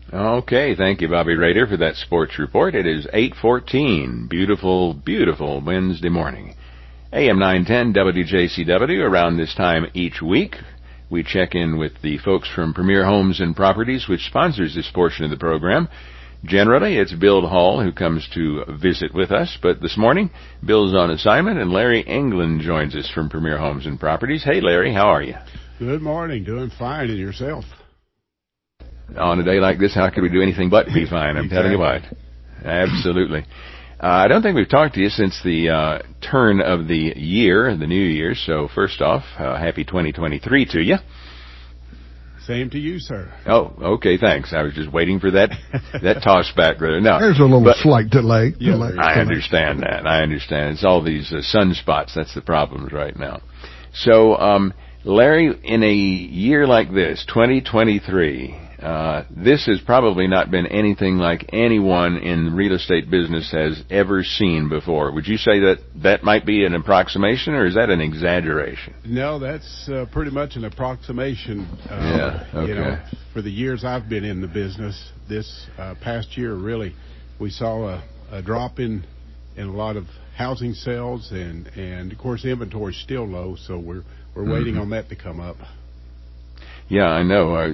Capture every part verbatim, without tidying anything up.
Okay, thank you, Bobby Rader, for that sports report. It is eight fourteen, beautiful, beautiful Wednesday morning. A M nine ten W J C W. Around this time each week, we check in with the folks from Premier Homes and Properties, which sponsors this portion of the program. Generally, it's Bill Hall who comes to visit with us, but this morning, Bill's on assignment, and Larry England joins us from Premier Homes and Properties. Hey, Larry, how are you? Good morning. Doing fine. And yourself? On a day like this, how could we do anything but be fine? I'm Exactly. telling you what. Absolutely. Uh, I don't think we've talked to you since the uh, turn of the year, the new year. So first off, uh, happy twenty twenty-three to you. Same to you, sir. Oh, okay, thanks. I was just waiting for that that toss back there. No, there's a little but, slight delay. Yeah, delay I delay. understand that. I understand. It's all these uh, sunspots. That's the problems right now. So, um, Larry, in a year like this, twenty twenty-three, uh, this has probably not been anything like anyone in the real estate business has ever seen before. Would you say that that might be an approximation, or is that an exaggeration? No, that's uh, pretty much an approximation. Uh, yeah, okay. You know, for the years I've been in the business, this uh, past year, really, we saw a, a drop in, in a lot of housing sales, and, and of course, inventory is still low, so we're we're waiting mm-hmm. on that to come up. Yeah, I know. Uh,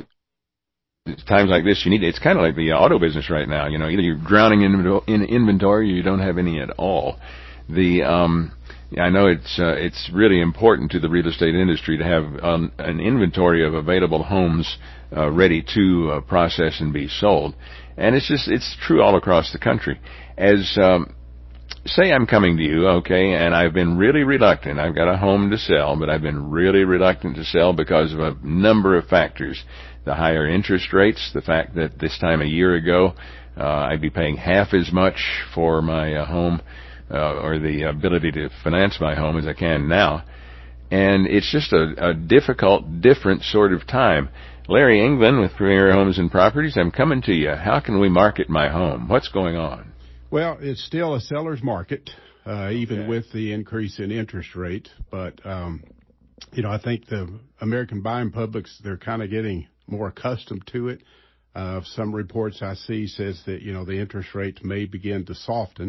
times like this, you need. It's kind of like the auto business right now. You know, either you're drowning in, in inventory, or you don't have any at all. The um, I know it's uh, it's really important to the real estate industry to have um, an inventory of available homes uh, ready to uh, process and be sold, and it's just it's true all across the country. As um, say I'm coming to you, okay, and I've been really reluctant. I've got a home to sell, but I've been really reluctant to sell because of a number of factors. The higher interest rates, the fact that this time a year ago, uh, I'd be paying half as much for my uh, home, uh, or the ability to finance my home as I can now. And it's just a, a difficult, different sort of time. Larry England with Premier Homes and Properties, I'm coming to you. How can we market my home? What's going on? Well, it's still a seller's market, uh, even okay. with the increase in interest rate. But, um, you know, I think the American buying publics, they're kind of getting more accustomed to it. Uh, some reports I see says that, you know, the interest rates may begin to soften.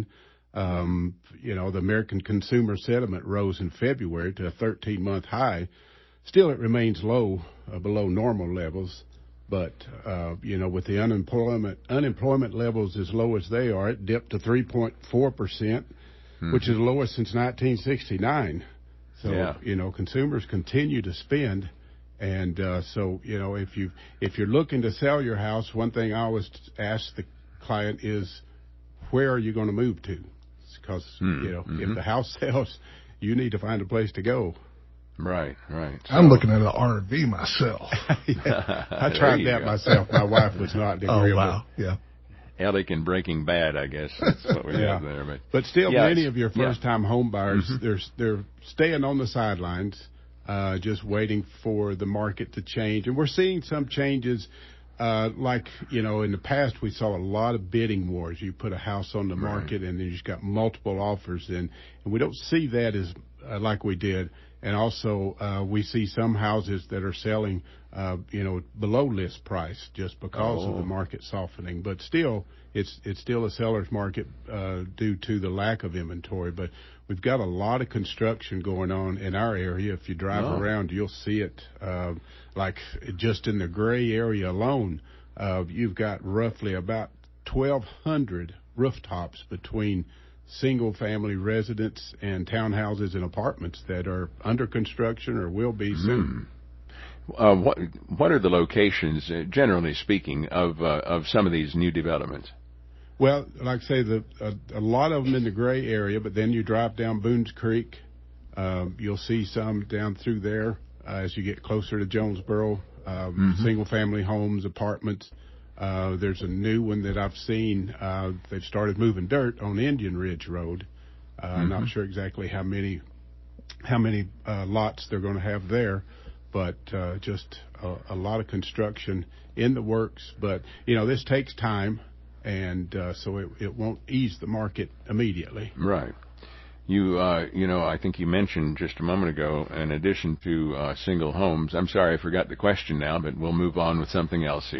Um, you know, the American consumer sentiment rose in February to a thirteen-month high. Still, it remains low, uh, below normal levels. But, uh, you know, with the unemployment unemployment levels as low as they are, it dipped to three point four percent, mm-hmm. which is the lowest since nineteen sixty-nine. So, yeah. you know, consumers continue to spend. And uh, so, you know, if, you, if you're looking to sell your house, one thing I always ask the client is, where are you going to move to? Because, mm-hmm. you know, mm-hmm. if the house sells, you need to find a place to go. Right, right. So, I'm looking at an R V myself. yeah, I tried that go. myself. My wife was not agreeable. Oh, wow. Yeah. Alec and Breaking Bad, I guess. That's what we yeah. have there. But, but still, yeah, many of your first-time yeah. home buyers, mm-hmm. they're, they're staying on the sidelines, uh, just waiting for the market to change. And we're seeing some changes. Uh, like, you know, in the past, we saw a lot of bidding wars. You put a house on the market, right. and then you just got multiple offers. And, and we don't see that as uh, like we did. And also, uh, we see some houses that are selling, uh, you know, below list price just because oh. of the market softening. But still, it's it's still a seller's market uh, due to the lack of inventory. But we've got a lot of construction going on in our area. If you drive oh. around, you'll see it. Uh, like just in the Gray area alone, uh, you've got roughly about twelve hundred rooftops between single-family residents and townhouses and apartments that are under construction or will be soon. Hmm. Uh, what what are the locations, uh, generally speaking, of uh, of some of these new developments? Well, like I say, the a, a lot of them in the Gray area, but then you drive down Boones Creek, uh, you'll see some down through there uh, as you get closer to Jonesboro, um, mm-hmm. single-family homes, apartments. Uh, there's a new one that I've seen. Uh, they've started moving dirt on Indian Ridge Road. Uh, mm-hmm. I'm not sure exactly how many how many uh, lots they're going to have there, but uh, just a, a lot of construction in the works. But, you know, this takes time, and uh, so it, it won't ease the market immediately. Right. You, uh, you know, I think you mentioned just a moment ago, in addition to uh, single homes, I'm sorry I forgot the question now, but we'll move on with something else here.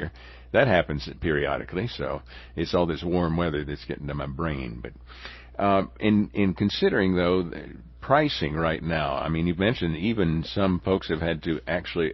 that happens periodically. So it's all this warm weather that's getting to my brain. But um, in in considering though pricing right now, I mean, you've mentioned even some folks have had to actually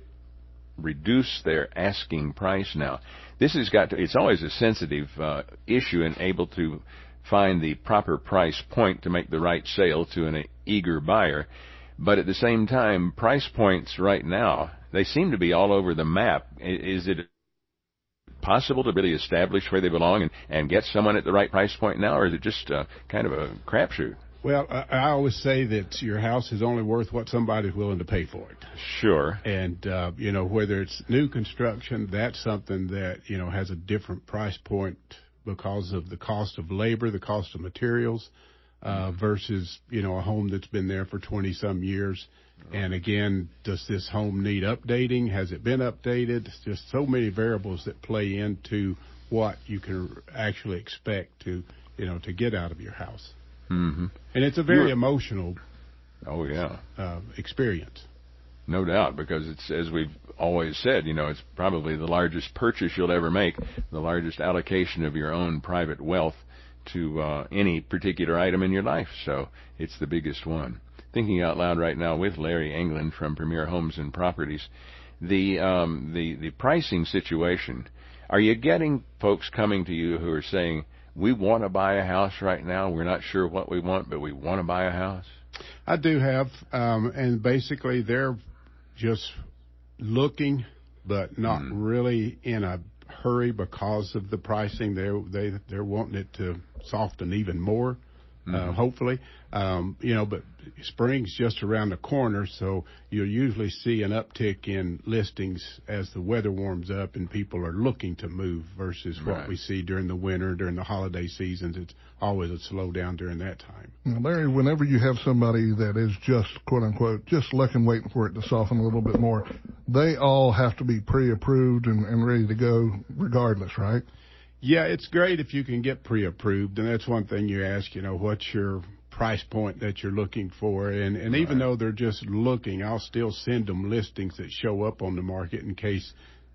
reduce their asking price now. This has got to, it's always a sensitive uh, issue and able to find the proper price point to make the right sale to an eager buyer. But at the same time, price points right now, they seem to be all over the map. Is it possible to really establish where they belong and, and get someone at the right price point now, or is it just uh, kind of a crapshoot? Well, I, I always say that your house is only worth what somebody's willing to pay for it. Sure. And, uh, you know, whether it's new construction, that's something that, you know, has a different price point because of the cost of labor, the cost of materials, uh, versus, you know, a home that's been there for twenty-some years. And, again, does this home need updating? Has it been updated? It's just so many variables that play into what you can actually expect to, you know, to get out of your house. Mm-hmm. And it's a very You're, emotional oh yeah, uh, experience. No doubt, because it's, as we've always said, you know, it's probably the largest purchase you'll ever make, the largest allocation of your own private wealth to uh, any particular item in your life. So it's the biggest one. Thinking out loud right now with Larry England from Premier Homes and Properties, the um, the the pricing situation. Are you getting folks coming to you who are saying, we want to buy a house right now. We're not sure what we want, but we want to buy a house? I do have, um, and basically they're just looking, but not mm. really in a hurry because of the pricing. They're, they, they're wanting it to soften even more, mm-hmm. uh, hopefully. Um, you know, but spring's just around the corner, so you'll usually see an uptick in listings as the weather warms up and people are looking to move versus what right. we see during the winter, during the holiday seasons. It's always a slowdown during that time. Now, Larry, whenever you have somebody that is just, quote unquote, just looking, waiting for it to soften a little bit more, they all have to be pre-approved and, and ready to go regardless, right? Yeah, it's great if you can get pre-approved, and that's one thing you ask, you know, what's your price point that you're looking for, and and right. even though they're just looking, I'll still send them listings that show up on the market in case,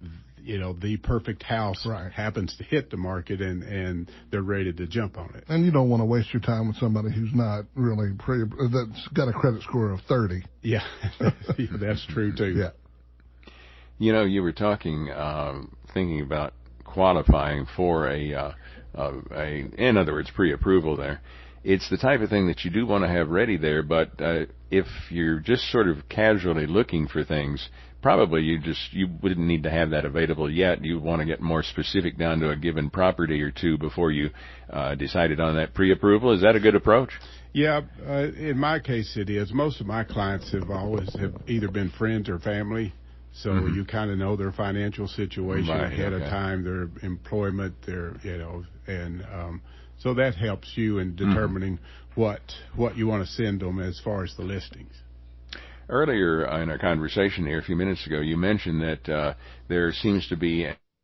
you know, the perfect house right. happens to hit the market and and they're ready to jump on it. And you don't want to waste your time with somebody who's not really pre that's got a credit score of thirty. Yeah, that's true too. Yeah. You know, you were talking, uh, thinking about qualifying for a, uh, uh, a, in other words, pre-approval there. It's the type of thing that you do want to have ready there, but uh, if you're just sort of casually looking for things, probably you just you wouldn't need to have that available yet. You want to get more specific down to a given property or two before you uh, decided on that pre-approval. Is that a good approach? Yeah, uh, in my case it is. Most of my clients have always have either been friends or family, so mm-hmm. you kind of know their financial situation right, ahead okay. of time, their employment, their you know, and um, so that helps you in determining mm-hmm. what what you want to send them as far as the listings. Earlier in our conversation here a few minutes ago, you mentioned that uh, there seems to be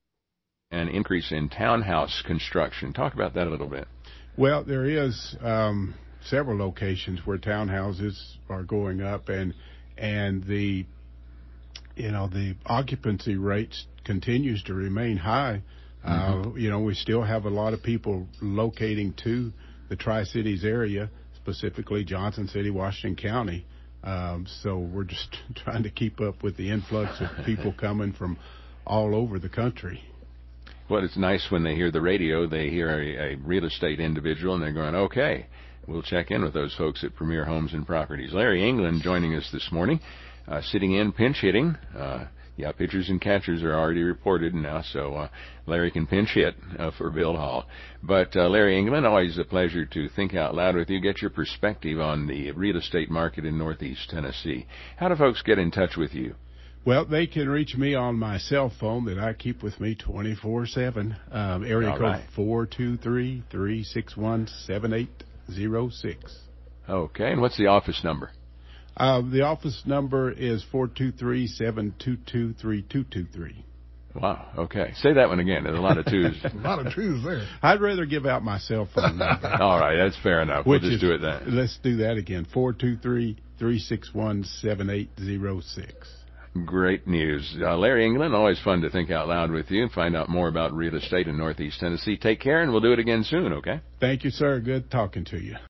an increase in townhouse construction. Talk about that a little bit. Well, there is um, several locations where townhouses are going up, and and the you know the occupancy rates continues to remain high. Mm-hmm. Uh, you know, we still have a lot of people locating to the Tri-Cities area, specifically Johnson City, Washington County. Um, so we're just trying to keep up with the influx of people coming from all over the country. Well, it's nice when they hear the radio, they hear a, a real estate individual, and they're going, okay, we'll check in with those folks at Premier Homes and Properties. Larry England joining us this morning, uh, sitting in, pinch hitting. Uh, yeah, pitchers and catchers are already reported now, so uh, Larry can pinch hit uh, for Bill Hall. But uh, Larry England, always a pleasure to think out loud with you, get your perspective on the real estate market in Northeast Tennessee. How do folks get in touch with you? Well, they can reach me on my cell phone that I keep with me twenty-four seven, um, area All code right. four two three, three six one, seven eight zero six. Okay, and what's the office number? Uh, the office number is four two three, seven two two, three two two three. Wow, okay. Say that one again. There's a lot of twos. A lot of twos there. I'd rather give out my cell phone number. All right, that's fair enough. We'll just is, do it then. Let's do that again. four two three, three six one, seven eight zero six. Great news. Uh, Larry England, always fun to think out loud with you and find out more about real estate in Northeast Tennessee. Take care, and we'll do it again soon, okay? Thank you, sir. Good talking to you.